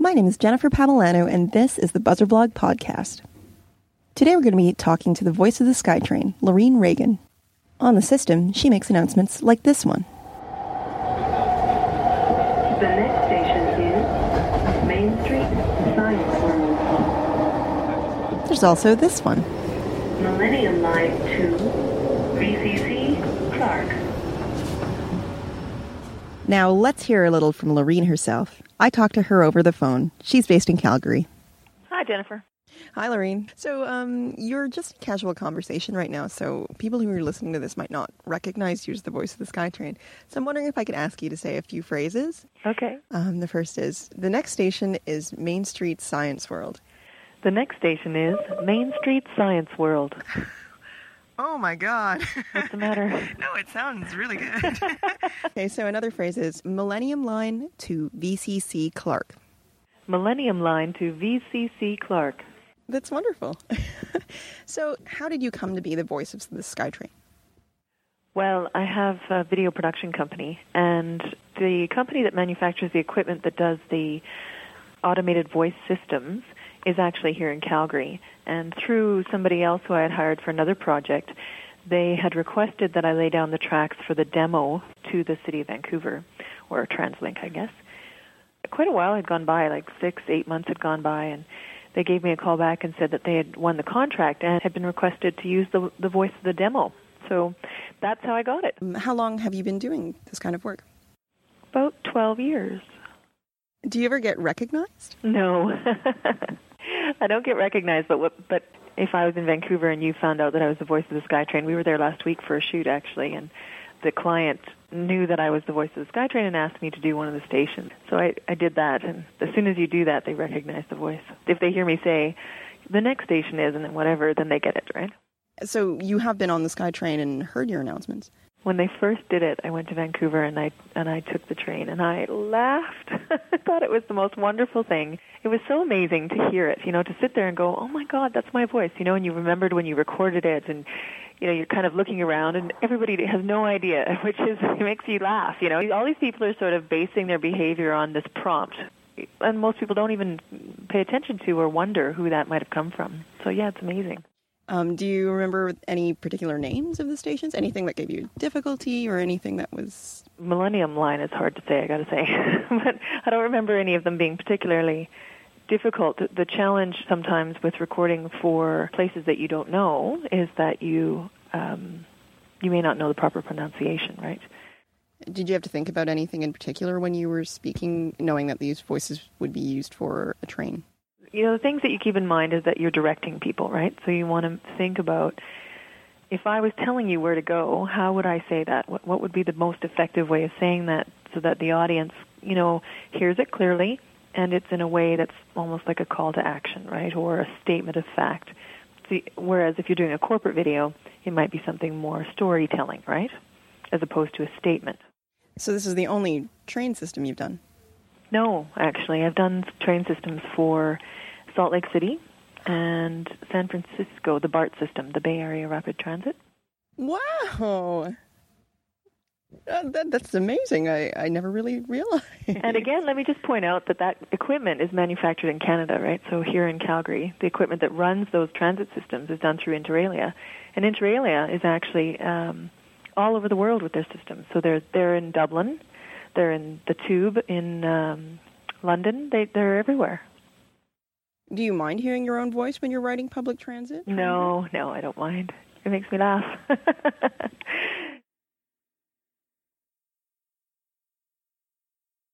My name is Jennifer Pavolano, and this is the Buzzerblog podcast. Today we're going to be talking to the voice of the SkyTrain, Lorene Reagan. On the system, she makes announcements like this one. The next station is Main Street, Science World. There's also this one. Millennium Line to VCC, Clark. Now let's hear a little from Lorene herself. I talked to her over the phone. She's based in Calgary. Hi, Jennifer. Hi, Lorene. So, you're just in casual conversation right now, so people who are listening to this might not recognize you as the voice of the SkyTrain. So I'm wondering if I could ask you to say a few phrases. Okay. The first is, the next station is Main Street Science World. The next station is Main Street Science World. Oh my God. What's the matter? No, it sounds really good. Okay, so another phrase is Millennium Line to VCC Clark. Millennium Line to VCC Clark. That's wonderful. So how did you come to be the voice of the SkyTrain? Well, I have a video production company, and the company that manufactures the equipment that does the automated voice systems is actually here in Calgary. And through somebody else who I had hired for another project, they had requested that I lay down the tracks for the demo to the city of Vancouver, or TransLink, I guess. Quite a while had gone by, like 6-8 months had gone by, and they gave me a call back and said that they had won the contract and had been requested to use the voice of the demo. So that's how I got it. How long have you been doing this kind of work? About 12 years. Do you ever get recognized? No. I don't get recognized, but if I was in Vancouver and you found out that I was the voice of the SkyTrain, we were there last week for a shoot, actually, and the client knew that I was the voice of the SkyTrain and asked me to do one of the stations. So I did that, and as soon as you do that, they recognize the voice. If they hear me say, the next station is, and then whatever, then they get it, right? So you have been on the SkyTrain and heard your announcements. When they first did it, I went to Vancouver and I took the train and I laughed. I thought it was the most wonderful thing. It was so amazing to hear it, to sit there and go, oh my God, that's my voice, and you remembered when you recorded it, and you're kind of looking around and everybody has no idea, which is, it makes you laugh, All these people are sort of basing their behavior on this prompt, and most people don't even pay attention to or wonder who that might have come from. So yeah, it's amazing. Do you remember any particular names of the stations? Anything that gave you difficulty or anything that was... Millennium Line is hard to say, I got to say. But I don't remember any of them being particularly difficult. The challenge sometimes with recording for places that you don't know is that you may not know the proper pronunciation, right? Did you have to think about anything in particular when you were speaking, knowing that these voices would be used for a train? The things that you keep in mind is that you're directing people, right? So you want to think about, if I was telling you where to go, how would I say that? What would be the most effective way of saying that so that the audience, hears it clearly, and it's in a way that's almost like a call to action, right, or a statement of fact. Whereas if you're doing a corporate video, it might be something more storytelling, right, as opposed to a statement. So this is the only train system you've done? No, actually. I've done train systems for Salt Lake City and San Francisco, the BART system, the Bay Area Rapid Transit. Wow! That's amazing. I never really realized. And again, let me just point out that equipment is manufactured in Canada, right? So here in Calgary, the equipment that runs those transit systems is done through Inter Alia. And Inter Alia is actually all over the world with their systems. So they're in Dublin, they're in the Tube in London, they're everywhere. Do you mind hearing your own voice when you're riding public transit? No, I don't mind. It makes me laugh.